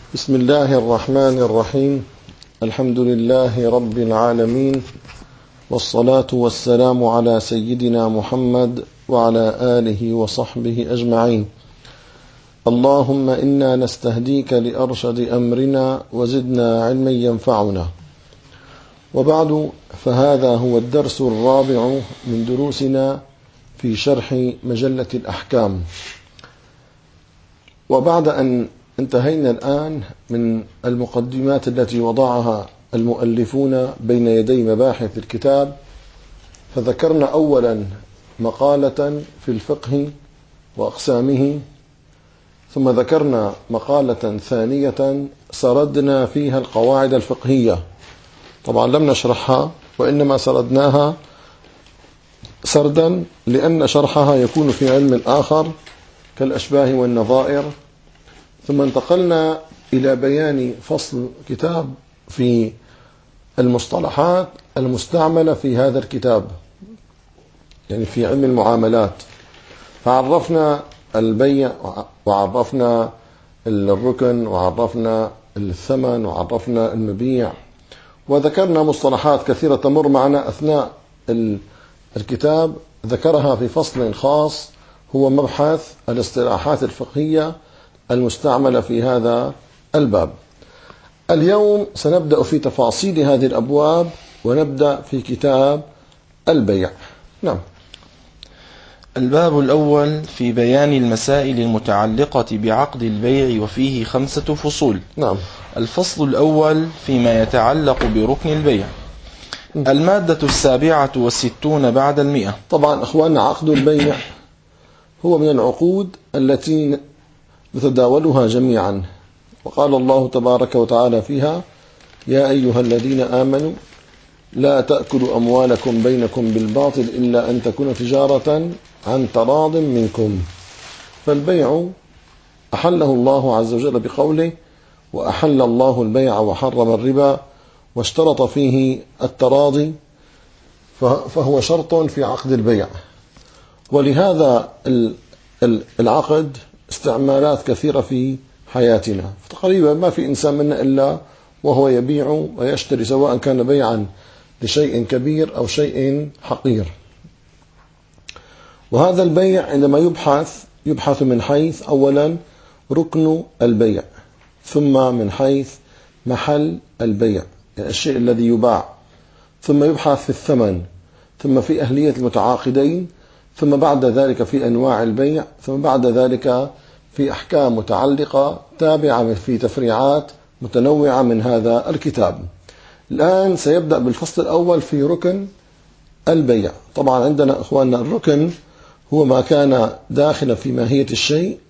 بسم الله الرحمن الرحيم. الحمد لله رب العالمين، والصلاة والسلام على سيدنا محمد وعلى آله وصحبه أجمعين. اللهم إنا نستهديك لأرشد أمرنا وزدنا علما ينفعنا. وبعد، فهذا هو الدرس الرابع من دروسنا في شرح مجلة الأحكام. وبعد أن انتهينا الآن من المقدمات التي وضعها المؤلفون بين يدي مباحث الكتاب، فذكرنا أولا مقالة في الفقه وأقسامه، ثم ذكرنا مقالة ثانية سردنا فيها القواعد الفقهية. طبعا لم نشرحها، وإنما سردناها سردا لأن شرحها يكون في علم آخر كالأشباه والنظائر. ثم انتقلنا إلى بيان فصل كتاب في المصطلحات المستعملة في هذا الكتاب، يعني في علم المعاملات، فعرفنا البيع وعرفنا الركن وعرفنا الثمن وعرفنا المبيع، وذكرنا مصطلحات كثيرة تمر معنا أثناء الكتاب، ذكرها في فصل خاص هو مبحث الاصطلاحات الفقهية المستعملة في هذا الباب. اليوم سنبدأ في تفاصيل هذه الأبواب، ونبدأ في كتاب البيع. نعم. الباب الأول في بيان المسائل المتعلقة بعقد البيع، وفيه 5 فصول. نعم. الفصل الأول فيما يتعلق بركن البيع. المادة 67 بعد 100. طبعا أخواننا، عقد البيع هو من العقود التي نتداولها جميعا، وقال الله تبارك وتعالى فيها: يا أيها الذين آمنوا لا تأكلوا أموالكم بينكم بالباطل إلا أن تكون تجارة عن تراض منكم. فالبيع أحله الله عز وجل بقوله: وأحل الله البيع وحرم الربا، واشترط فيه التراضي، فهو شرط في عقد البيع. ولهذا العقد استعمالات كثيرة في حياتنا، تقريبا ما في إنسان منا إلا وهو يبيع ويشتري، سواء كان بيعا لشيء كبير أو شيء حقير. وهذا البيع عندما يبحث من حيث أولا ركن البيع، ثم من حيث محل البيع، يعني الشيء الذي يباع، ثم يبحث في الثمن، ثم في أهلية المتعاقدين، ثم بعد ذلك في أنواع البيع، ثم بعد ذلك في أحكام متعلقة تابعة في تفريعات متنوعة من هذا الكتاب. الآن سيبدأ بالفصل الأول في ركن البيع. طبعا عندنا أخواننا الركن هو ما كان داخلا في ماهية الشيء،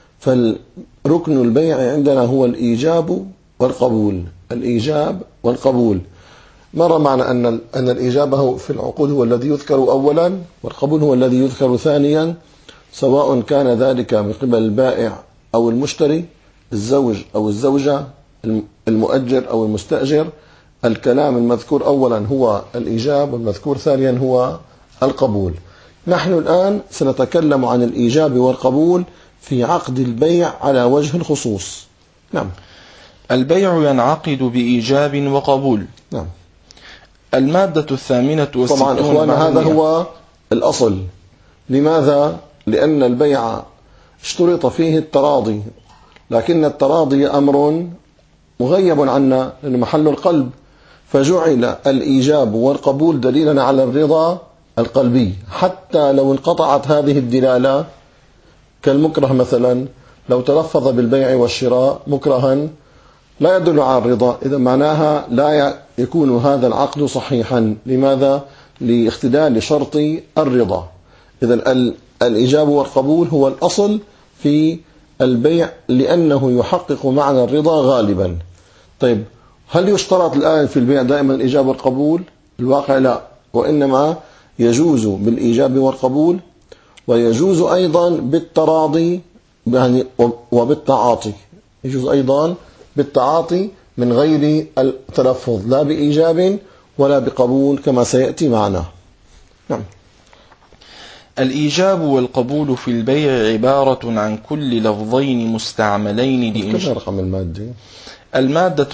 فالركن البيع عندنا هو الإيجاب والقبول. الإيجاب والقبول، مر معنا أن الإيجاب في العقود هو الذي يذكر أولا، والقبول هو الذي يذكر ثانيا، سواء كان ذلك من قبل البائع أو المشتري، الزوج أو الزوجة، المؤجر أو المستأجر. الكلام المذكور أولا هو الإيجاب، والمذكور ثانيا هو القبول. نحن الآن سنتكلم عن الإيجاب والقبول في عقد البيع على وجه الخصوص. نعم. البيع ينعقد بإيجاب وقبول. نعم. المادة 68. طبعا إخوانا، هذا هو الأصل. لماذا؟ لأن البيع اشترط فيه التراضي، لكن التراضي أمر مغيب عنا لأنه محل القلب، فجعل الإيجاب والقبول دليلا على الرضا القلبي، حتى لو انقطعت هذه الدلالة، كالمكره مثلا، لو تلفظ بالبيع والشراء مكرها لا يدل على الرضا، إذا معناها لا يكون هذا العقد صحيحا. لماذا؟ لاختلال شرط الرضا. إذا الإيجاب والقبول هو الأصل في البيع، لأنه يحقق معنى الرضا غالبا. طيب، هل يشترط الآن في البيع دائما الإيجاب والقبول؟ الواقع لا، وإنما يجوز بالإيجاب والقبول، ويجوز أيضا بالتراضي يعني وبالتعاطي. يجوز أيضا بالتعاطي من غير التلفظ، لا بإيجاب ولا بقبول، كما سيأتي معنا. نعم. الإيجاب والقبول في البيع عبارة عن كل لفظين مستعملين كم رقم المادة؟ المادة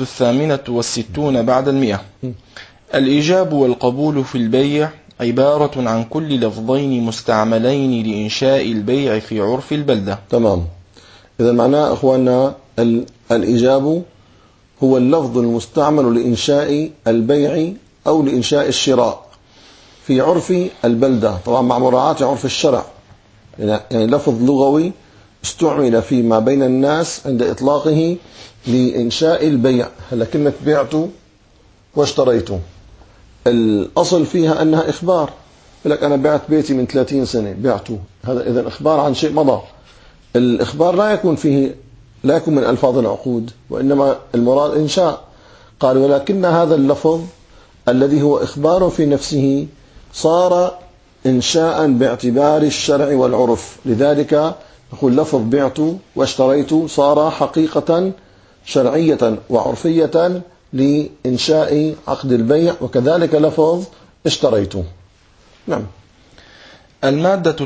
68 بعد 100. الإيجاب والقبول في البيع عبارة عن كل لفظين مستعملين لإنشاء البيع في عرف البلدة. تمام. إذا معناه أخواننا الإيجاب هو اللفظ المستعمل لإنشاء البيع أو لإنشاء الشراء في عرف البلدة، طبعا مع مراعاة عرف الشرع، يعني لفظ لغوي استعمل فيما بين الناس عند إطلاقه لإنشاء البيع. هلا كلمة بعت واشتريت الأصل فيها أنها إخبار، يقول لك أنا بعت بيتي من 30 سنة بعته، هذا إذن إخبار عن شيء مضى. الإخبار لا يكون من ألفاظ العقود، وإنما المراد إنشاء. قال ولكن هذا اللفظ الذي هو إخبار في نفسه صار إنشاء باعتبار الشرع والعرف، لذلك نقول لفظ بعت واشتريت صار حقيقة شرعية وعرفية لإنشاء عقد البيع، وكذلك لفظ اشتريت. نعم. المادة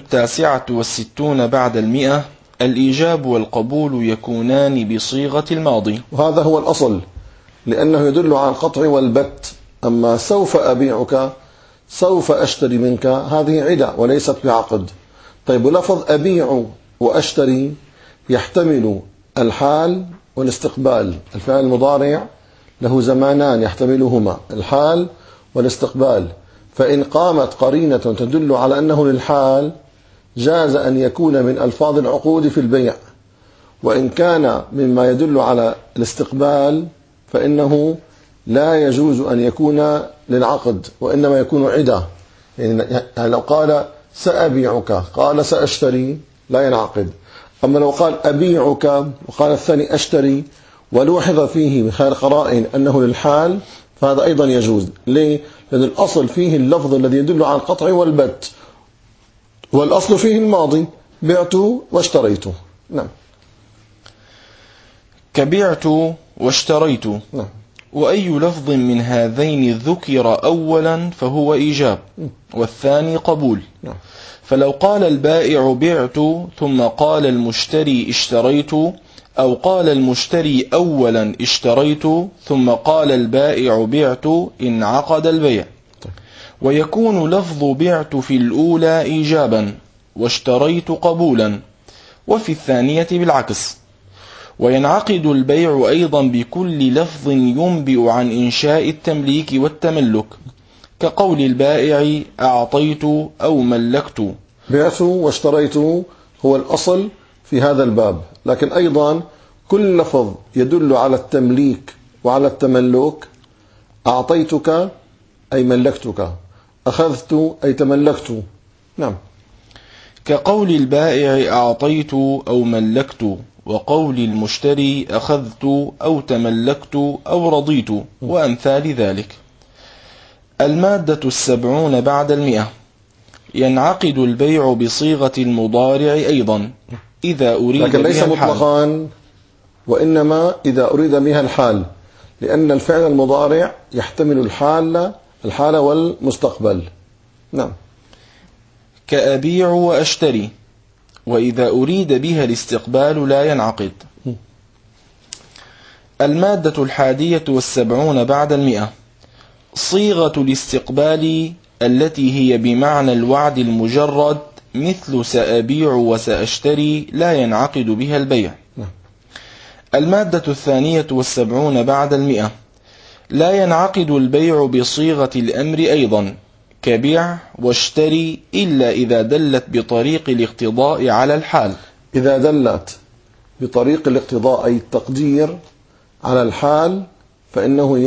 69 بعد 100. الإيجاب والقبول يكونان بصيغة الماضي، وهذا هو الأصل لأنه يدل على القطع والبت. أما سوف أبيعك، سوف أشتري منك، هذه عدة وليست بعقد. طيب ولفظ أبيع وأشتري يحتمل الحال والاستقبال. الفعل المضارع له زمانان يحتملهما، الحال والاستقبال، فإن قامت قرينة تدل على أنه للحال جاز أن يكون من ألفاظ العقود في البيع، وإن كان مما يدل على الاستقبال فإنه لا يجوز أن يكون للعقد، وإنما يكون عدة. يعني لو قال سأبيعك قال سأشتري لا ينعقد. أما لو قال أبيعك وقال الثاني أشتري ولوحظ فيه من خلال قرائن أنه للحال فهذا أيضا يجوز. ليه؟ لأن الأصل فيه اللفظ الذي يدل على القطع والبت، والأصل فيه الماضي بعت واشتريت. نعم. كبعت واشتريت. نعم. وأي لفظ من هذين ذكر أولا فهو إيجاب، والثاني قبول. نعم. فلو قال البائع بعت ثم قال المشتري اشتريت، أو قال المشتري أولا اشتريت ثم قال البائع بعت، انعقد البيع. ويكون لفظ بعت في الأولى إيجابا واشتريت قبولا، وفي الثانية بالعكس. وينعقد البيع أيضا بكل لفظ ينبئ عن إنشاء التمليك والتملك، كقول البائع أعطيت أو ملكت. بعت واشتريت هو الأصل في هذا الباب، لكن أيضا كل لفظ يدل على التمليك وعلى التملك، أعطيتك أي ملكتك، أخذت أي تملكت. نعم. كقول البائع أعطيت أو ملكت، وقول المشتري أخذت أو تملكت أو رضيت، وأمثال ذلك. المادة 70 بعد 100. ينعقد البيع بصيغة المضارع أيضا إذا أريد لكن ليس مطلقا، وإنما إذا أريد بها الحال، لأن الفعل المضارع يحتمل الحال والمستقبل. نعم. كأبيع وأشتري، وإذا أريد بها الاستقبال لا ينعقد. المادة 71 بعد 100. صيغة الاستقبال التي هي بمعنى الوعد المجرد، مثل سأبيع وسأشتري، لا ينعقد بها البيع. المادة 72 بعد 100. لا ينعقد البيع بصيغة الأمر أيضا، كبيع واشتري، إلا إذا دلت بطريق الاقتضاء على الحال. إذا دلت بطريق الاقتضاء أي التقدير على الحال فإنه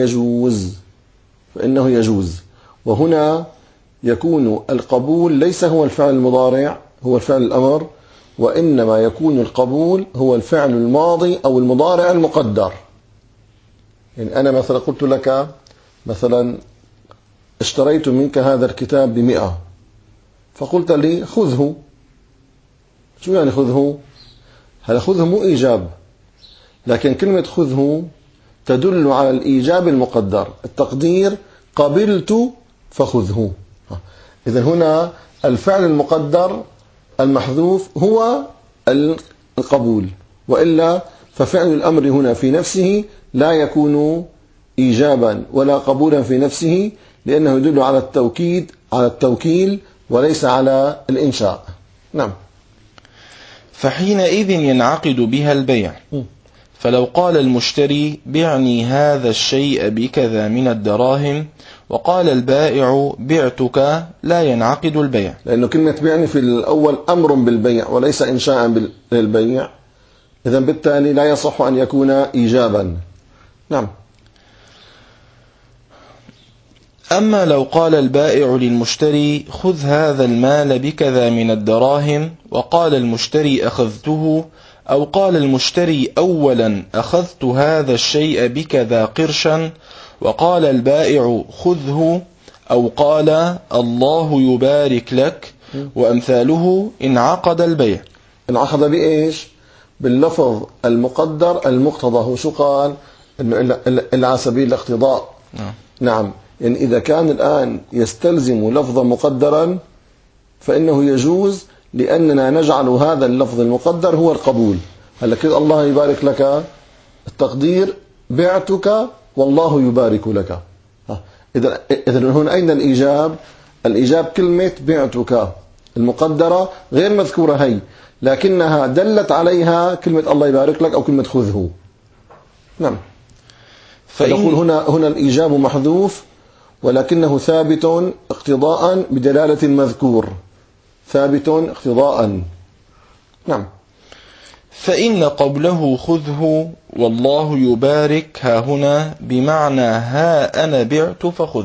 يجوز. وهنا يكون القبول ليس هو الفعل المضارع، هو الفعل الأمر، وإنما يكون القبول هو الفعل الماضي أو المضارع المقدر. يعني أنا مثلا قلت لك مثلا اشتريت منك هذا الكتاب ب100، فقلت لي خذه. شو يعني خذه؟ هذا خذه مو إيجاب، لكن كلمة خذه تدل على الإيجاب المقدر، التقدير قبلت فخذه. إذن هنا الفعل المقدر المحذوف هو القبول، وإلا ففعل الأمر هنا في نفسه لا يكون إيجابا ولا قبولا في نفسه، لأنه يدل على التوكيل وليس على الإنشاء. نعم. فحينئذ ينعقد بها البيع. فلو قال المشتري بعني هذا الشيء بكذا من الدراهم، وقال البائع بعتك، لا ينعقد البيع، لأنه كلمة بعني في الأول أمر بالبيع وليس إنشاء بالبيع، إذن بالتالي لا يصح أن يكون إيجابا. نعم. أما لو قال البائع للمشتري خذ هذا المال بكذا من الدراهم، وقال المشتري أخذته، أو قال المشتري أولا أخذت هذا الشيء بكذا قرشا، وقال البائع خذه، أو قال الله يبارك لك وأمثاله، انعقد البيع. انعقد بإيش؟ باللفظ المقدر المقتضى. هو شو قال؟ إنه على سبيل الاقتضاء. نعم. يعني إذا كان الآن يستلزم لفظا مقدرا فإنه يجوز، لأننا نجعل هذا اللفظ المقدر هو القبول. هلا كده الله يبارك لك، التقدير بعتك والله يبارك لك. إذن هنا أين الإيجاب؟ الإيجاب كلمة بعتك المقدرة غير مذكورة هي، لكنها دلت عليها كلمة الله يبارك لك أو كلمة خذه. نعم. فنقول هنا الإيجاب محذوف، ولكنه ثابت اقتضاء بدلالة المذكور، ثابت اقتضاء. نعم. فإن قبله خذه والله يبارك ها هنا بمعنى ها أنا بعت فخذ.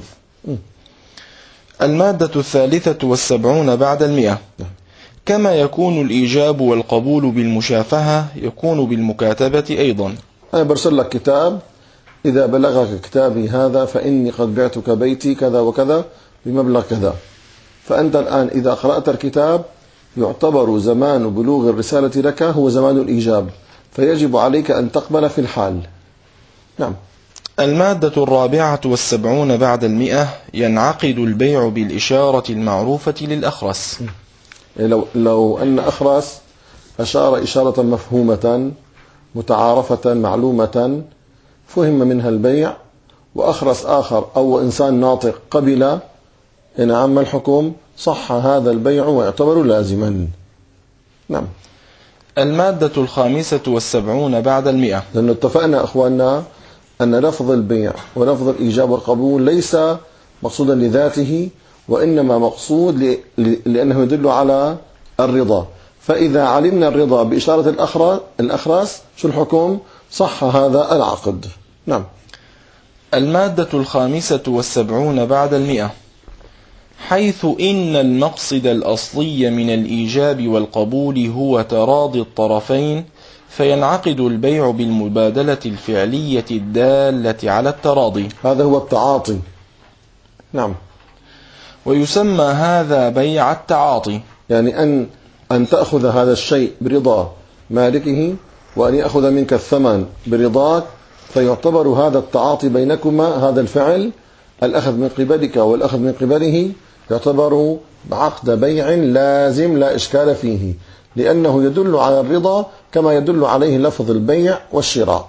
المادة 73 بعد 100. كما يكون الإيجاب والقبول بالمشافهة يكون بالمكاتبة أيضا. أنا برسل لك كتاب، إذا بلغك كتابي هذا فإني قد بعتك بيتي كذا وكذا بمبلغ كذا، فأنت الآن إذا قرأت الكتاب يعتبر زمان بلوغ الرسالة لك هو زمان الإيجاب، فيجب عليك أن تقبل في الحال. نعم. المادة 74 بعد 100. ينعقد البيع بالإشارة المعروفة للأخرس. لو أن أخرس أشار إشارة مفهومة متعارفة معلومة فهم منها البيع، وأخرس آخر أو إنسان ناطق قبل، إن عم الحكم صح هذا البيع ويعتبر لازما. نعم. المادة 75 بعد 100. لأنه اتفقنا أخواننا أن لفظ البيع ولفظ الإيجاب والقبول ليس مقصودا لذاته، وإنما مقصود لأنه يدل على الرضا. فإذا علمنا الرضا بإشارة الأخرس شو الحكم؟ صح هذا العقد. نعم. المادة 75 بعد 100. حيث إن المقصد الأصلي من الإيجاب والقبول هو تراضي الطرفين، فينعقد البيع بالمبادلة الفعلية الدالة على التراضي. هذا هو التعاطي. نعم. ويسمى هذا بيع التعاطي، يعني أن تأخذ هذا الشيء برضا مالكه، وأن يأخذ منك الثمن برضاك، فيعتبر هذا التعاطي بينكما، هذا الفعل الأخذ من قبلك والأخذ من قبله يعتبر عقد بيع لازم لا إشكال فيه، لأنه يدل على الرضا كما يدل عليه لفظ البيع والشراء.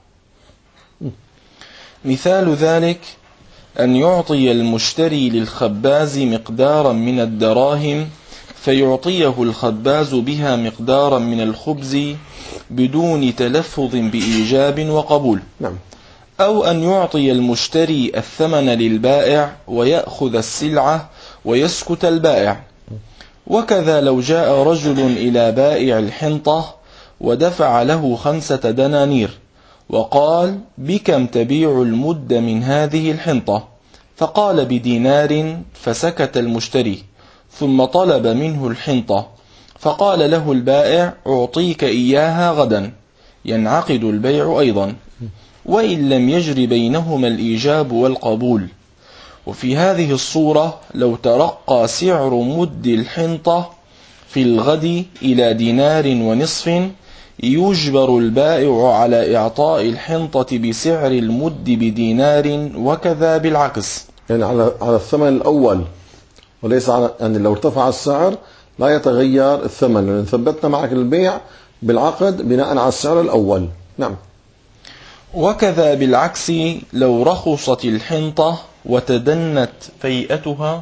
مثال ذلك أن يعطي المشتري للخباز مقدارا من الدراهم، فيعطيه الخباز بها مقدارا من الخبز بدون تلفظ بإيجاب وقبول. نعم. أو أن يعطي المشتري الثمن للبائع ويأخذ السلعة ويسكت البائع. وكذا لو جاء رجل إلى بائع الحنطة ودفع له 5 دنانير وقال بكم تبيع المد من هذه الحنطة؟ فقال بدينار، فسكت المشتري، ثم طلب منه الحنطة، فقال له البائع أعطيك إياها غدا، ينعقد البيع أيضا، وإن لم يجر بينهما الإيجاب والقبول. وفي هذه الصورة لو ترقى سعر مد الحنطة في الغد إلى 1.5 دينار، يجبر البائع على إعطاء الحنطة بسعر المد ب1 دينار، وكذا بالعكس. يعني على الثمن الأول وليس على يعني لو ارتفع السعر لا يتغير الثمن، لأن ثبتنا معك البيع بالعقد بناء على السعر الأول. نعم. وكذا بالعكس لو رخصت الحنطة وتدنت فيئتها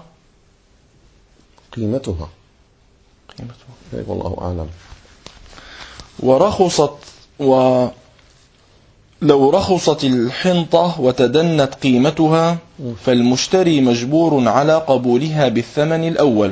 قيمتها والله أعلم. لو رخصت الحنطة وتدنت قيمتها فالمشتري مجبور على قبولها بالثمن الأول.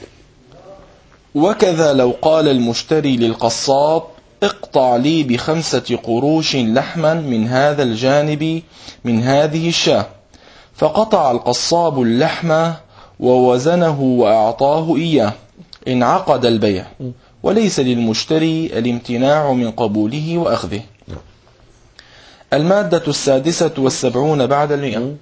وكذا لو قال المشتري للقصاب اقطع لي ب5 قروش لحما من هذا الجانب من هذه الشاة، فقطع القصاب اللحم ووزنه وأعطاه إياه، انعقد البيع وليس للمشتري الامتناع من قبوله وأخذه. المادة 76 بعد 100.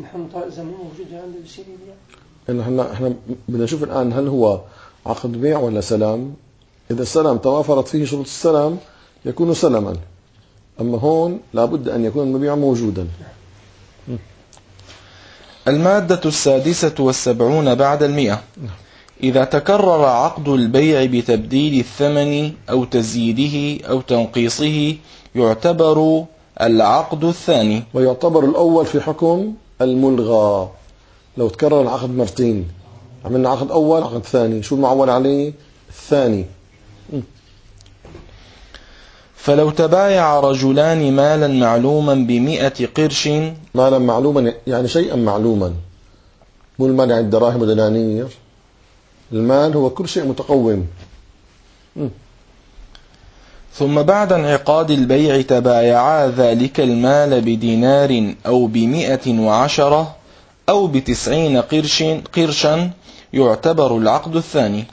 احنا بدنا نشوف الآن هل هو عقد بيع ولا سلام. إذا السلام توافرت فيه شروط السلام يكون سلما، أما هون لابد أن يكون المبيع موجودا. المادة 76 بعد 100. إذا تكرر عقد البيع بتبديل الثمن أو تزييده أو تنقيصه يعتبر العقد الثاني. ويعتبر الأول في حكم الملغى. لو تكرر العقد مرتين، عملنا عقد أول عقد ثاني، شو المعول عليه؟ الثاني. فلو تبايع رجلان مالا معلوما ب100 قرش. مالا معلوما يعني شيئا معلوما، مو المال يعني الدراهم ودنانير، المال هو كل شيء متقوم. ثم بعد انعقاد البيع تبايعا ذلك المال بدينار أو ب110 أو ب90 قرشا يعتبر العقد الثاني.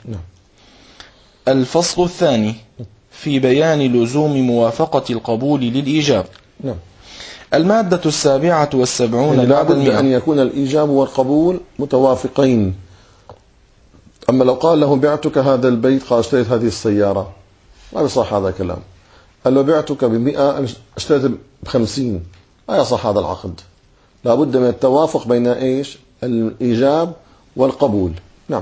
الفصل الثاني في بيان لزوم موافقة القبول للإيجاب. المادة 77 يعني بعد لابد أن يكون الإيجاب والقبول متوافقين. أما لو قال له بعتك هذا البيت، قال اشتريت هذه السيارة، ما يصح هذا الكلام. قال له بعتك ب100 اشتريت ب50، ما يصح هذا العقد. لابد من التوافق بين إيش؟ الإيجاب والقبول. نعم.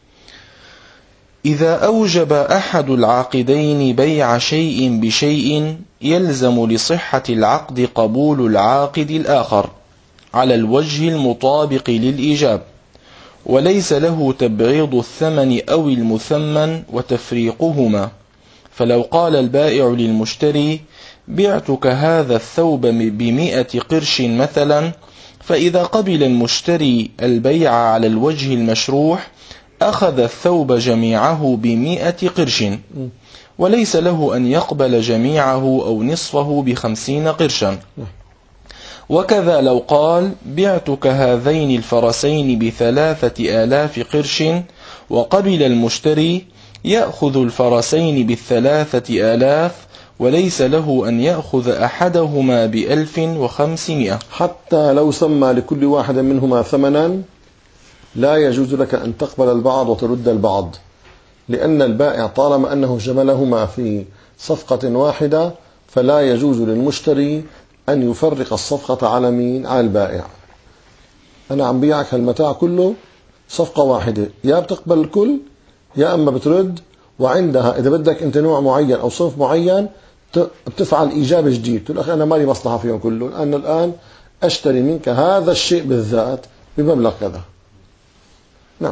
إذا أوجب أحد العاقدين بيع شيء بشيء يلزم لصحة العقد قبول العاقد الآخر على الوجه المطابق للإيجاب، وليس له تبعيض الثمن أو المثمن وتفريقهما. فلو قال البائع للمشتري بعتك هذا الثوب ب100 قرش مثلا، فإذا قبل المشتري البيع على الوجه المشروح أخذ الثوب جميعه ب100 قرش، وليس له أن يقبل جميعه أو نصفه ب50 قرشا. وكذا لو قال بعتك هذين الفرسين ب3000 قرش، وقبل المشتري يأخذ الفرسين ب3000 وليس له أن يأخذ أحدهما ب1500. حتى لو سمى لكل واحد منهما ثمنا لا يجوز لك أن تقبل البعض وترد البعض، لأن البائع طالما أنه جملهما في صفقة واحدة فلا يجوز للمشتري أن يفرق الصفقة على مين؟ على البائع. أنا عم بيعك هالمتاع كله صفقة واحدة، يا بتقبل الكل يا أما بترد، وعندها إذا بدك أنت نوع معين أو صنف معين بتفعل إيجاب جديد، تقول أخي أنا مالي مصلحة فيهم كله، أنا الآن أشتري منك هذا الشيء بالذات بمبلغ كذا. نعم.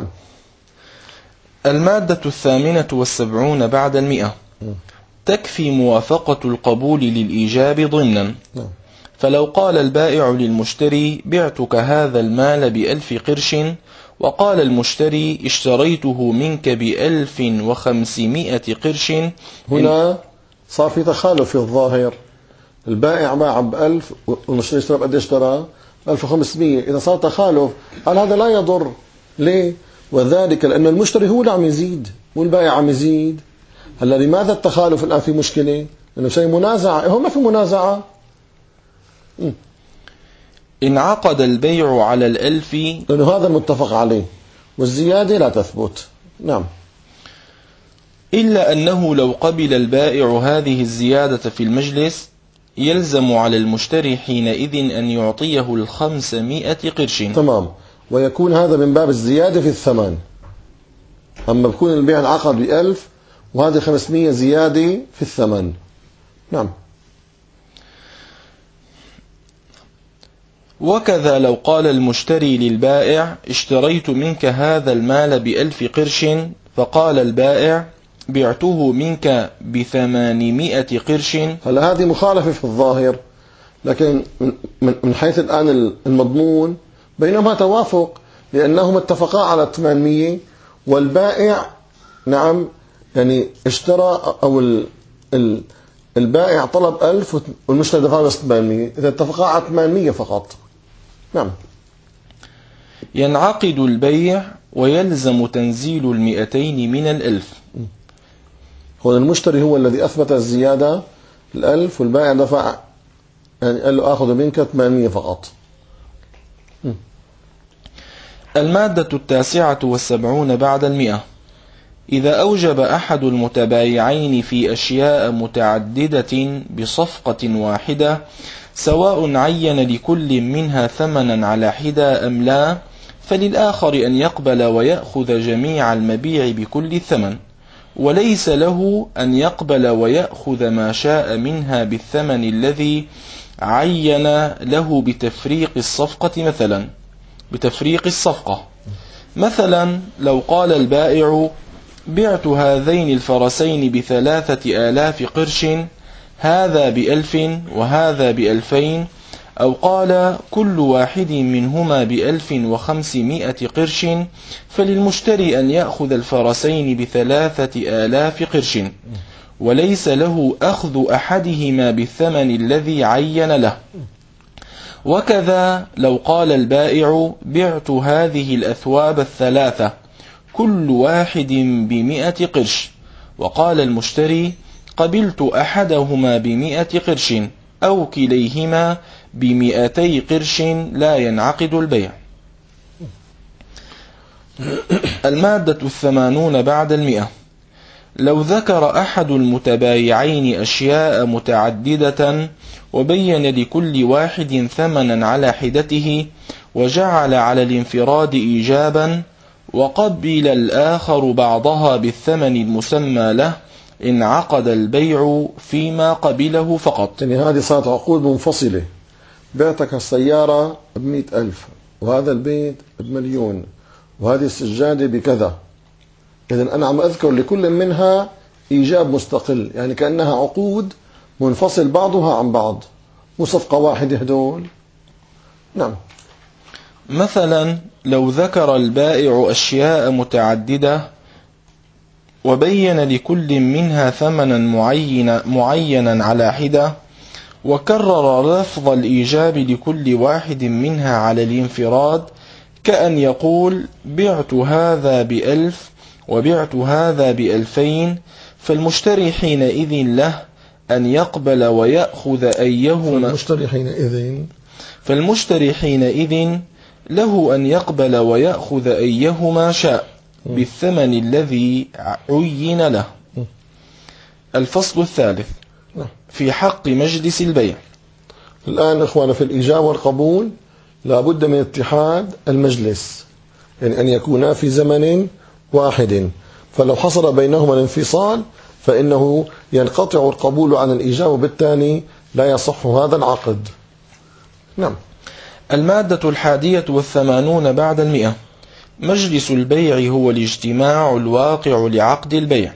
المادة 78 بعد 100. تكفي موافقة القبول للإيجاب ضمنا. فلو قال البائع للمشتري بعتك هذا المال ب1000 قرش، وقال المشتري اشتريته منك ب1500 قرش، هنا صار في تخالف في الظاهر. البائع باع ب1000 والمشتري اشترى بقد اشترى 1500. إذا صار تخالف قال هذا لا يضر. ليه؟ وذلك لأن المشتري هو اللي عم يزيد والبائع عم يزيد. هلا لماذا التخالف الآن؟ في مشكلة إنه شيء منازعة. هو ما في منازعة. انعقد البيع على 1000 لأنه هذا المتفق عليه والزيادة لا تثبت. نعم. إلا أنه لو قبل البائع هذه الزيادة في المجلس يلزم على المشتري حينئذ أن يعطيه 500 قرش. تمام. ويكون هذا من باب الزيادة في الثمن. أما بكون البيع العقد ب1000 وهذه 500 زيادة في الثمن. نعم. وكذا لو قال المشتري للبائع اشتريت منك هذا المال ب1000 قرش، فقال البائع بعته منك ب800 قرش. هلا هذه مخالفة في الظاهر، لكن من حيث الآن المضمون بينهما توافق، لأنهما اتفقا على 800 والبائع نعم يعني اشترى، أو البائع طلب 1000 والمشتري دفع بس 800، إذا اتفقا على 800 فقط. نعم. ينعقد البيع ويلزم تنزيل 200 من 1000. هو المشتري هو الذي أثبت الزيادة 1000 والبائع دفع، يعني قال له آخذ منك 800 فقط. المادة 79 بعد 100. إذا أوجب أحد المتبايعين في أشياء متعددة بصفقة واحدة، سواء عين لكل منها ثمنا على حدة أم لا، فللآخر أن يقبل ويأخذ جميع المبيع بكل الثمن، وليس له أن يقبل ويأخذ ما شاء منها بالثمن الذي عين له بتفريق الصفقة. مثلا لو قال البائع بعت هذين الفرسين ب3000 قرش، هذا ب1000 وهذا ب2000، أو قال كل واحد منهما ب1500 قرش، فللمشتري أن يأخذ الفرسين ب3000 قرش، وليس له أخذ أحدهما بالثمن الذي عين له. وكذا لو قال البائع بعت هذه الأثواب الثلاثة كل واحد ب100 قرش، وقال المشتري قبلت أحدهما ب100 قرش أو كليهما ب200 قرش، لا ينعقد البيع. المادة 80 بعد 100. لو ذكر أحد المتبايعين أشياء متعددة وبين لكل واحد ثمنا على حدته، وجعل على الانفراد إيجابا، وقبل الآخر بعضها بالثمن المسمى له، انعقد البيع فيما قبله فقط. يعني هذه صارت عقود منفصلة. بعتك السيارة ب100,000 وهذا البيت ب1,000,000 وهذه السجادة بكذا. إذن أنا عم أذكر لكل منها إيجاب مستقل، يعني كأنها عقود منفصل بعضها عن بعض، مو صفقة واحدة هدول. نعم. مثلا لو ذكر البائع أشياء متعددة وبين لكل منها ثمنا معينا على حدة، وكرر لفظ الإيجاب لكل واحد منها على الانفراد، كأن يقول بعت هذا ب1000 وبعت هذا ب2000، فالمشتري حينئذ له أن يقبل ويأخذ أيهما. فالمشتري حينئذ له أن يقبل ويأخذ أيهما شاء بالثمن الذي عين له. الفصل الثالث في حق مجلس البيع. الآن إخوانا في الإيجاب والقبول لابد من اتحاد المجلس، يعني أن يكونا في زمن واحد، فلو حصل بينهما الانفصال فإنه ينقطع القبول عن الإيجاب، وبالتالي لا يصح هذا العقد. نعم. المادة 81 بعد 100. مجلس البيع هو الاجتماع الواقع لعقد البيع.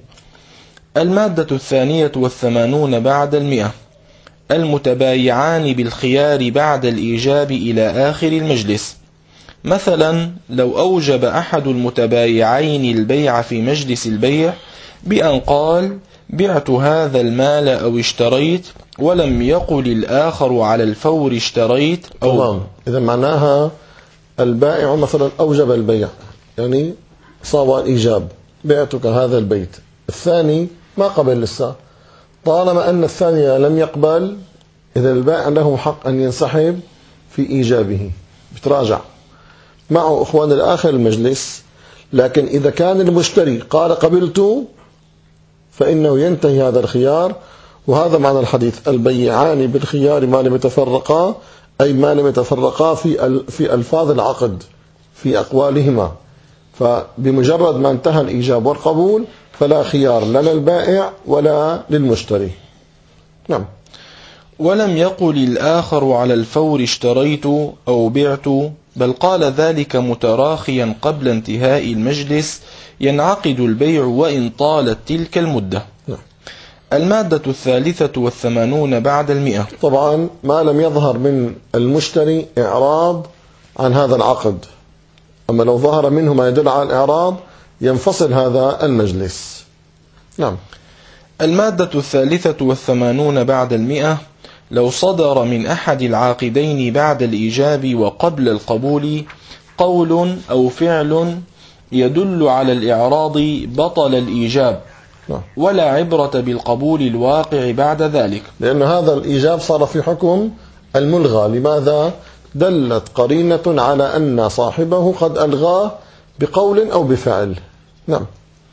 المادة 82 بعد 100. المتبايعان بالخيار بعد الإيجاب إلى آخر المجلس. مثلا لو أوجب أحد المتبايعين البيع في مجلس البيع بأن قال بعت هذا المال أو اشتريت، ولم يقل الآخر على الفور اشتريت أو تمام. إذا معناها البائع مثلا أوجب البيع، يعني صار الإيجاب بعتك هذا البيت، الثاني ما قبل لسه، طالما أن الثاني لم يقبل، إذا البائع له حق أن ينسحب في إيجابه، بتراجع معه إخوان الآخر المجلس. لكن إذا كان المشتري قال قبلت فإنه ينتهي هذا الخيار، وهذا معنى الحديث البيعان بالخيار ما لم يتفرقا، أي ما لم يتفرقا في ألفاظ العقد، في أقوالهما، فبمجرد ما انتهى الإيجاب والقبول فلا خيار لا للبائع ولا للمشتري. نعم. ولم يقل الآخر على الفور اشتريت أو بعت، بل قال ذلك متراخيا قبل انتهاء المجلس، ينعقد البيع وإن طالت تلك المدة. نعم. المادة 83 بعد 100. طبعا ما لم يظهر من المشتري إعراض عن هذا العقد، أما لو ظهر منه ما يدل على الإعراض ينفصل هذا المجلس. نعم. المادة 83 بعد 100. لو صدر من أحد العاقدين بعد الإيجاب وقبل القبول قول أو فعل يدل على الإعراض بطل الإيجاب، ولا عبرة بالقبول الواقع بعد ذلك، لأن هذا الإيجاب صار في حكم الملغى. لماذا؟ دلت قرينة على أن صاحبه قد ألغاه بقول أو بفعل. نعم.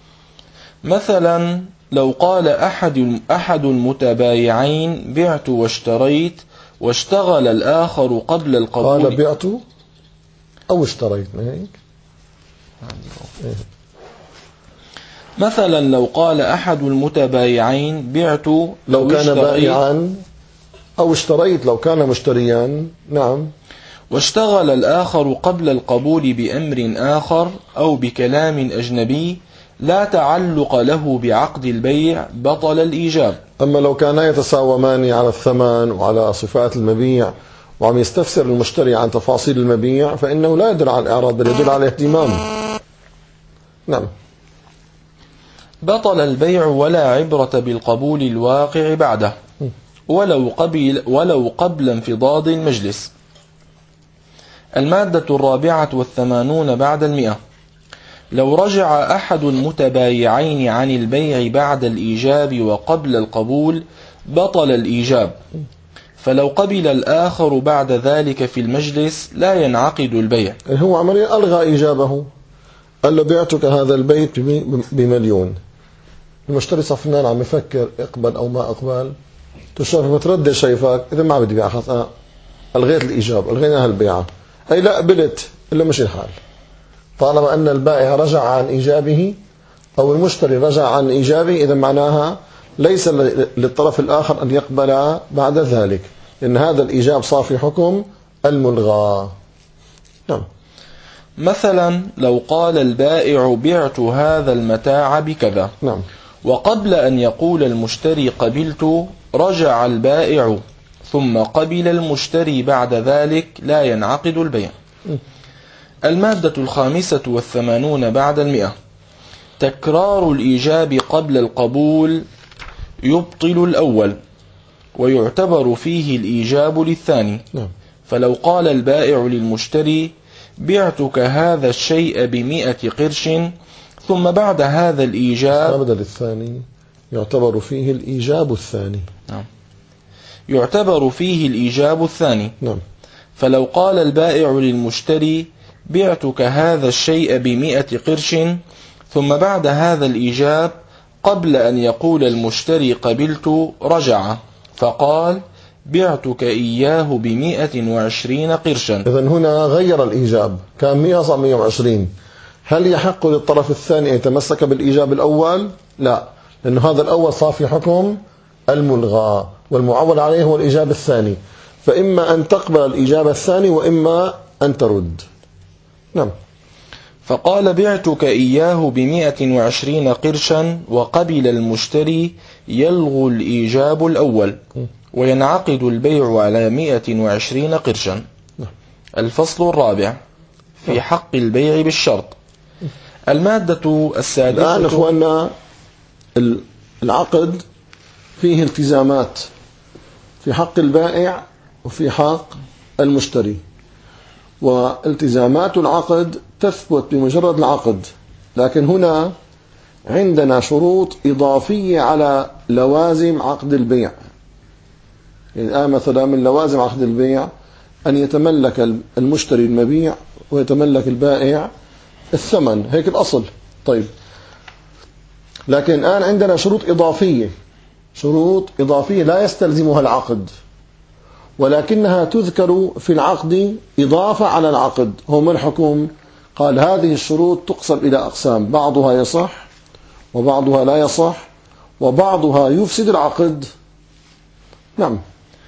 مثلا لو قال أحد المتبايعين بعت واشتريت، واشتغل الآخر قبل القبول. قال بعت أو اشتريت. مثلا لو قال أحد المتبايعين بعت لو كان بائعا، أو اشتريت لو كان مشتريا. نعم. واشتغل الآخر قبل القبول بأمر آخر أو بكلام أجنبي لا تعلق له بعقد البيع، بطل الإيجاب. أما لو كانا يتساومان على الثمن وعلى صفات المبيع وعم يستفسر المشتري عن تفاصيل المبيع فإنه لا يدل على الإعراض بل يدل على الاهتمام. نعم. بطل البيع ولا عبرة بالقبول الواقع بعده، ولو قبل انفضاض المجلس. المادة 84 بعد 100. لو رجع أحد المتبايعين عن البيع بعد الإيجاب وقبل القبول بطل الإيجاب، فلو قبل الآخر بعد ذلك في المجلس لا ينعقد البيع. هو عمليا ألغى إيجابه، قال له بعتك هذا البيت ب1,000,000. المشتري صفنان عم يفكر اقبل أو ما اقبل، تشوف متردد شايفك إذا ما بدي بيع خلاص ألغيت الإيجاب، ألغينا هالبيعة، أي لا قبلت إلا مش الحال. طالما أن البائع رجع عن إيجابه أو المشتري رجع عن إيجابه إذا معناها ليس للطرف الآخر أن يقبل بعد ذلك، لأن هذا الإيجاب صار في حكم الملغى. نعم. مثلا لو قال البائع بعت هذا المتاع بكذا، نعم. وقبل أن يقول المشتري قبلت رجع البائع ثم قبل المشتري بعد ذلك لا ينعقد البيع. المادة 85 بعد 100. تكرار الإيجاب قبل القبول يبطل الأول، ويعتبر فيه الإيجاب للثاني. نعم. فلو قال البائع للمشتري بعتك هذا الشيء ب100 قرش، ثم بعد هذا الإيجاب بدل الثاني يعتبر فيه الإيجاب الثاني. نعم. يعتبر فيه الإيجاب الثاني. نعم. فلو قال البائع للمشتري بعتك هذا الشيء ب100 قرش، ثم بعد هذا الإيجاب قبل أن يقول المشتري قبلت رجع فقال بعتك إياه ب120 قرشا. إذن هنا غير الإيجاب، كان 100 صار 120. هل يحق للطرف الثاني أن يتمسك بالإيجاب الأول؟ لا، لأن هذا الأول صار في حكم الملغى، والمعول عليه هو الإيجاب الثاني، فإما أن تقبل الإيجاب الثاني وإما أن ترد. نعم. فقال بعتك إياه ب120 قرشا، وقبل المشتري يلغو الإيجاب الأول وينعقد البيع على 120 قرشا. الفصل الرابع في حق البيع بالشرط. المادة 6. الآن أخواننا العقد فيه التزامات في حق البائع وفي حق المشتري، والتزامات العقد تثبت بمجرد العقد، لكن هنا عندنا شروط إضافية على لوازم عقد البيع. الآن مثلا من لوازم عقد البيع أن يتملك المشتري المبيع ويتملك البائع الثمن، هيك الأصل. طيب، لكن الآن عندنا شروط إضافية لا يستلزمها العقد، ولكنها تذكر في العقد إضافة على العقد. هو ما الحكم؟ قال هذه الشروط تقسم إلى أقسام، بعضها يصح وبعضها لا يصح وبعضها يفسد العقد. نعم.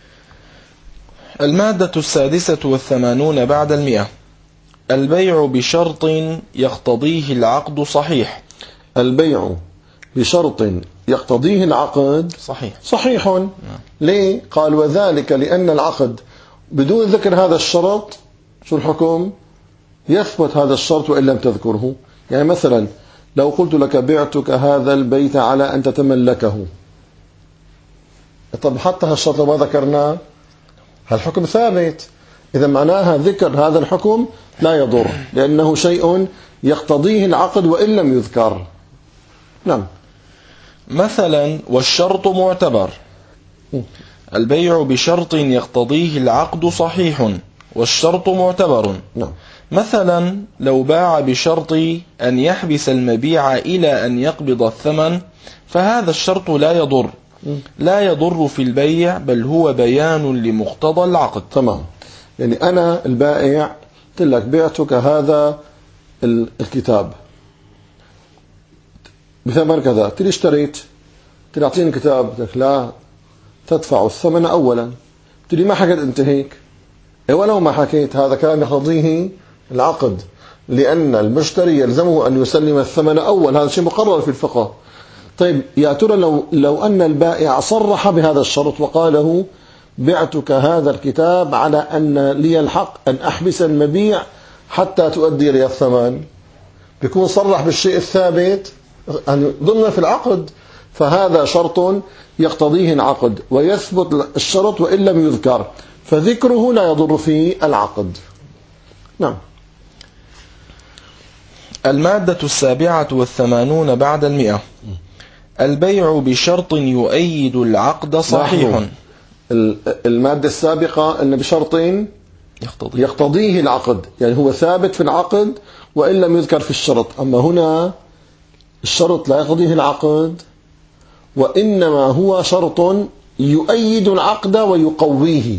المادة 86 بعد 100. البيع بشرط يقتضيه العقد صحيح. البيع بشرط يقتضيه العقد صحيح. ليه؟ قال وذلك لأن العقد بدون ذكر هذا الشرط شو الحكم؟ يثبت هذا الشرط وإن لم تذكره. يعني مثلا لو قلت لك بعتك هذا البيت على أن تتملكه، طب حتى هالشرط ما ذكرناه، هالحكم ثابت. إذا معناها ذكر هذا الحكم لا يضر، لأنه شيء يقتضيه العقد وإن لم يذكر. نعم. مثلا والشرط معتبر. البيع بشرط يقتضيه العقد صحيح والشرط معتبر. نعم. مثلا لو باع بشرط أن يحبس المبيع إلى أن يقبض الثمن، فهذا الشرط لا يضر في البيع، بل هو بيان لمقتضى العقد. تمام. يعني أنا البائع قلت لك بعتك هذا الكتاب بثمن كذا، تلي اشتريت، تلي أعطيني الكتاب، قلت لك لا تدفع الثمن أولا، تلي ما حكيت أنت هيك. ولو ما حكيت هذا كلام يقتضيه العقد، لأن المشتري يلزمه أن يسلم الثمن أول، هذا شيء مقرر في الفقه. طيب يا ترى لو أن البائع صرح بهذا الشرط وقاله بعتك هذا الكتاب على أن لي الحق أن أحبس المبيع حتى تؤدي لي الثمن، بيكون صرح بالشيء الثابت ضمن في العقد، فهذا شرط يقتضيه العقد ويثبت الشرط وإن لم يذكر، فذكره لا يضر في العقد. نعم. المادة 87 بعد 100. البيع بشرط يؤيد العقد صحيح. المادة السابقة أن بشرط يقتضيه العقد، يعني هو ثابت في العقد وإن لم يذكر في الشرط. أما هنا الشرط لا يقتضيه العقد، وإنما هو شرط يؤيد العقد ويقويه،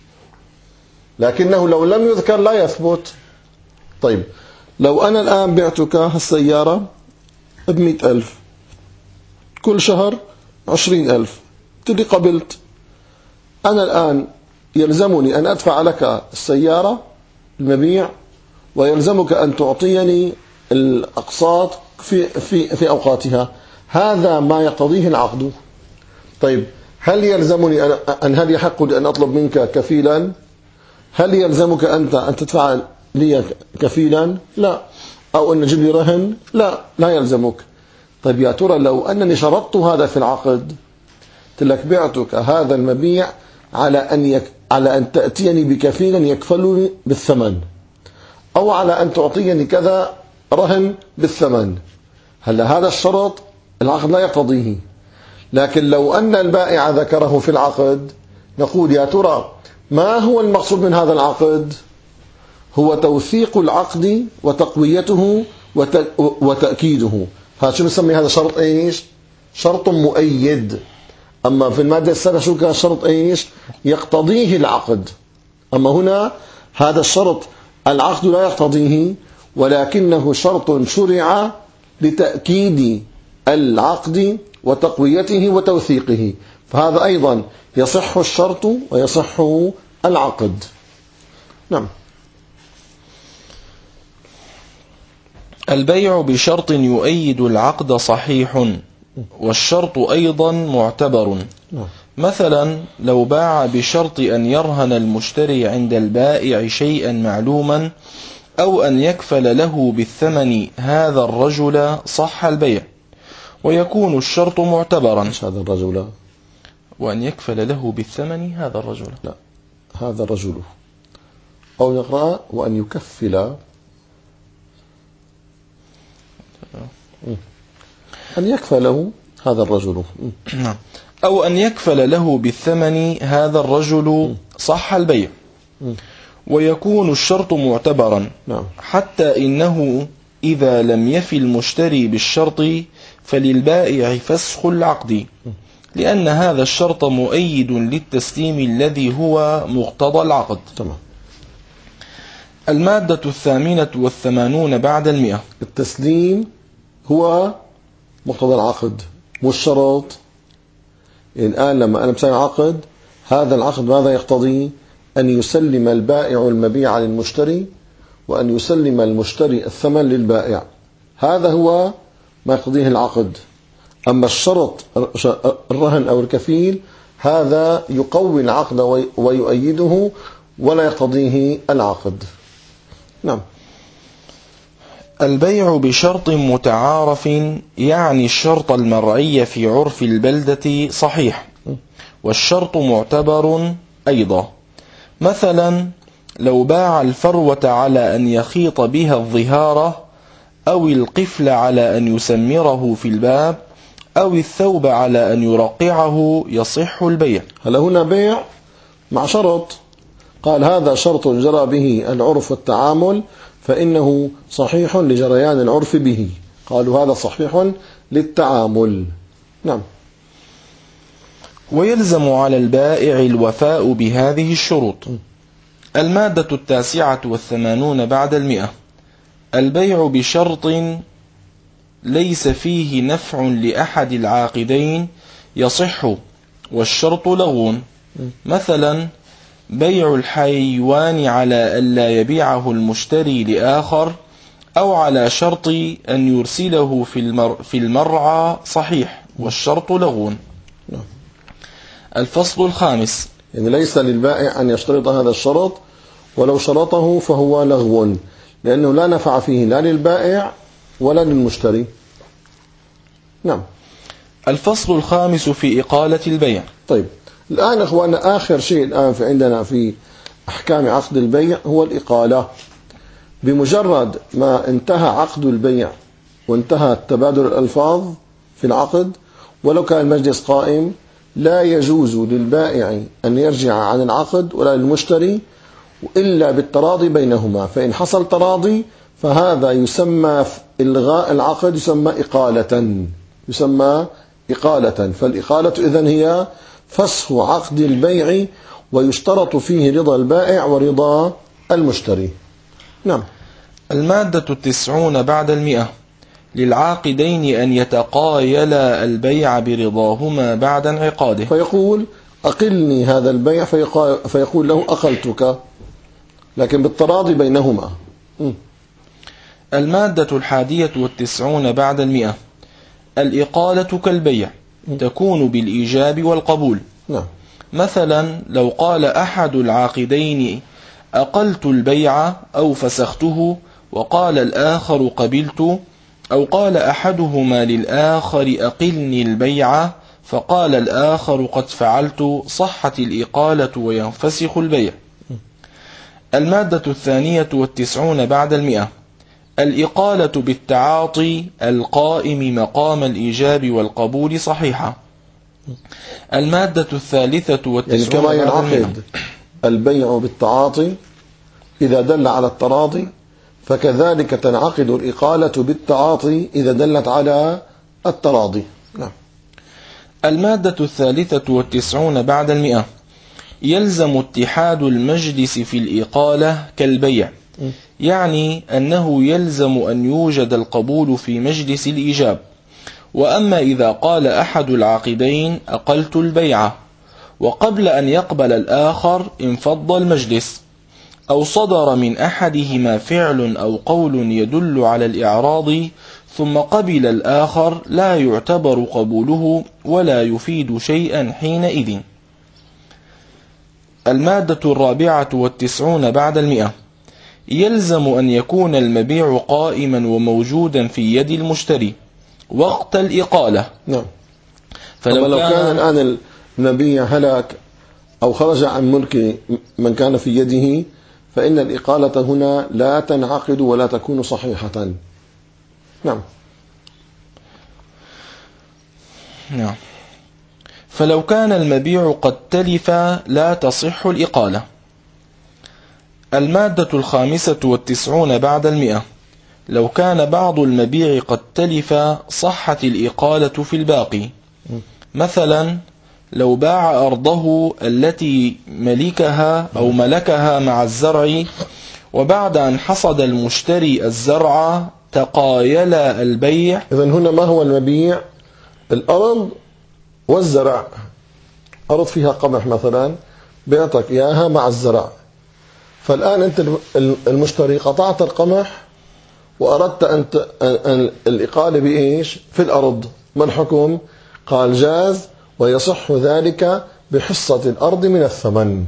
لكنه لو لم يذكر لا يثبت. طيب لو أنا الآن بعتك السيارة ب100,000، كل شهر 20,000، تدي قبلت، أنا الآن يلزمني أن أدفع لك السيارة المبيع، ويلزمك أن تعطيني الأقساط في أوقاتها، هذا ما يقتضيه العقد. طيب هل يلزمني هل يحق لي أن أطلب منك كفيلا؟ هل يلزمك أنت أن تدفع لي كفيلا؟ لا. أو أن نجيب لي رهن؟ لا يلزمك. طيب يا ترى لو أنني شرطت هذا في العقد، قلت لك بعتك هذا المبيع على أن تأتيني بكفيل يكفلني بالثمن، أو على أن تعطيني كذا رهن بالثمن، هلا هذا الشرط العقد لا يقتضيه. لكن لو أن البائع ذكره في العقد، نقول يا ترى ما هو المقصود من هذا العقد؟ هو توثيق العقد وتقويته وتأكيده. هذا شو بنسمي هذا شرط ايش؟ شرط مؤيد. أما في المادة السابقة شو كان شرط ايش؟ يقتضيه العقد. أما هنا هذا الشرط العقد لا يقتضيه، ولكنه شرط شرع لتأكيد العقد وتقويته وتوثيقه، فهذا أيضا يصح الشرط ويصح العقد. نعم. البيع بشرط يؤيد العقد صحيح والشرط أيضا معتبر. مثلا لو باع بشرط أن يرهن المشتري عند البائع شيئا معلوما، أو أن يكفل له بالثمن هذا الرجل، صح البيع ويكون الشرط معتبرا. مش هذا الرجل، وأن يكفل له بالثمن هذا الرجل، لا هذا الرجل، أو يقرأ وأن يكفل، أن يكفله هذا الرجل، أو أن يكفل له بالثمن هذا الرجل، صح البيع ويكون الشرط معتبرا. حتى إنه إذا لم يفي المشتري بالشرط فللبائع فسخ العقد، لأن هذا الشرط مؤيد للتسليم الذي هو مقتضى العقد. تمام. المادة 88 بعد 100. التسليم هو مقتضى العقد مش شرط. الآن لما أنا بسوي عقد، هذا العقد ماذا يقتضي؟ أن يسلم البائع المبيع للمشتري، وأن يسلم المشتري الثمن للبائع. هذا هو ما يقتضيه العقد. أما الشرط الرهن أو الكفيل هذا يقوي العقد ويؤيده ولا يقتضيه العقد. نعم. البيع بشرط متعارف يعني الشرط المرعي في عرف البلدة صحيح، والشرط معتبر أيضا. مثلا لو باع الفروة على أن يخيط بها الظهارة، أو القفل على أن يسمره في الباب، أو الثوب على أن يرقعه، يصح البيع. هل هنا بيع مع شرط؟ قال هذا شرط جرى به العرف والتعامل فإنه صحيح لجريان العرف به. قالوا هذا صحيح للتعامل. نعم. ويلزم على البائع الوفاء بهذه الشروط. المادة 89 بعد 100. البيع بشرط ليس فيه نفع لأحد العاقدين يصح، والشرط لغو. مثلا بيع الحيوان على ألا يبيعه المشتري لآخر، أو على شرط أن يرسله في المرعى صحيح، والشرط لغو. الفصل الخامس. يعني ليس للبائع أن يشترط هذا الشرط، ولو شرطه فهو لغو، لأنه لا نفع فيه لا للبائع ولا للمشتري. نعم. الفصل الخامس في إقالة البيع. طيب الآن أخوانا آخر شيء الآن في عندنا في أحكام عقد البيع هو الإقالة. بمجرد ما انتهى عقد البيع وانتهى تبادل الألفاظ في العقد، ولو كان المجلس قائم، لا يجوز للبائع أن يرجع عن العقد ولا للمشتري إلا بالتراضي بينهما. فإن حصل تراضي فهذا يسمى إلغاء العقد، يسمى إقالة. فالإقالة إذن هي فسخ عقد البيع، ويشترط فيه رضا البائع ورضا المشتري. نعم. المادة 90 بعد 100. للعاقدين أن يتقايلا البيع برضاهما بعد انعقاده. فيقول أقلني هذا البيع، فيقول له أقلتك، لكن بالتراضي بينهما. المادة 91 بعد 100. الإقالة كالبيع تكون بالإيجاب والقبول. نعم. مثلا لو قال أحد العاقدين أقلت البيع أو فسخته، وقال الآخر قبلت، أو قال أحدهما للآخر أقلني البيع، فقال الآخر قد فعلت، صحت الإقالة وينفسخ البيع. المادة 92 بعد 100. الإقالة بالتعاطي القائم مقام الإيجاب والقبول صحيحة. المادة 93 يعني كما ينعقد البيع بالتعاطي إذا دل على التراضي، فكذلك تنعقد الإقالة بالتعاطي إذا دلت على التراضي. نعم. المادة 93 بعد 100. يلزم اتحاد المجلس في الإقالة كالبيع، يعني أنه يلزم أن يوجد القبول في مجلس الإيجاب. وأما إذا قال أحد العاقدين أقلت البيع، وقبل أن يقبل الآخر انفض المجلس، أو صدر من أحدهما فعل أو قول يدل على الإعراض ثم قبل الآخر، لا يعتبر قبوله ولا يفيد شيئا حينئذ. المادة 94 بعد 100. يلزم أن يكون المبيع قائما وموجودا في يد المشتري وقت الإقالة. نعم. فلو كان الآن المبيع هلك أو خرج عن ملك من كان في يده، فإن الإقالة هنا لا تنعقد ولا تكون صحيحة. نعم. نعم. فلو كان المبيع قد تلف لا تصح الإقالة. المادة 95 بعد 100. لو كان بعض المبيع قد تلف صحت الإقالة في الباقي. مثلا لو باع أرضه التي ملكها مع الزرع، وبعد أن حصد المشتري الزرع تقايل البيع. إذن هنا ما هو المبيع؟ الأرض والزرع. أرض فيها قمح مثلا، بيعطك إياها مع الزرع. فالآن أنت المشتري قطعت القمح وأردت أن الإقالة بإيش؟ في الأرض. ما الحكم؟ قال جاز، ويصح ذلك بحصة الأرض من الثمن.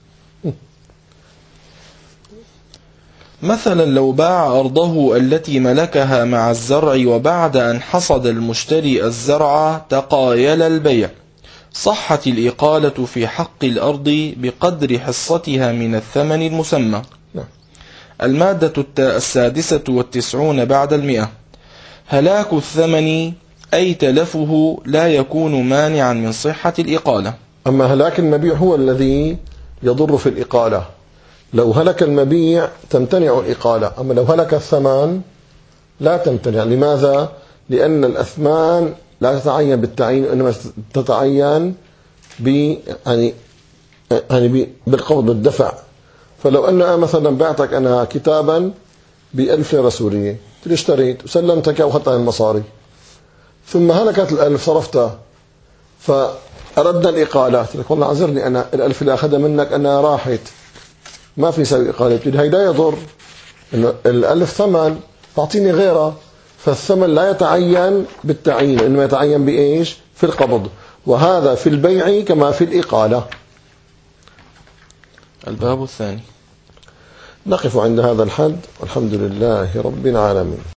مثلا لو باع أرضه التي ملكها مع الزرع وبعد أن حصد المشتري الزرع تقايل البيع، صحت الإقالة في حق الأرض بقدر حصتها من الثمن المسمى. المادة 96 بعد 100. هلاك الثمن أي تلفه لا يكون مانعا من صحة الإقالة. أما هلاك المبيع هو الذي يضر في الإقالة. لو هلك المبيع تمتنع الإقالة، أما لو هلك الثمن لا تمتنع. لماذا؟ لأن الأثمان لا تتعين بالتعيين، إنما تتعين بالقبض بالدفع. فلو أنا مثلا بعتك أنا كتابا ب1000 ليرة سورية، اشتريت وسلمتك وأخذت المصاري، ثم هلكت ال1000 صرفتها، فأردنا الإقالة، قلت لك والله عذرني أنا ال1000 اللي أخذها منك أنا راحت، ما في سبب إقالة. بتقول هيدا يضر، إنه ال1000 ثمن، تعطيني غيره. فالثمن لا يتعين بالتعيين، إنما يتعين بإيش؟ في القبض. وهذا في البيع كما في الإقالة. الباب الثاني. نقف عند هذا الحد، والحمد لله رب العالمين.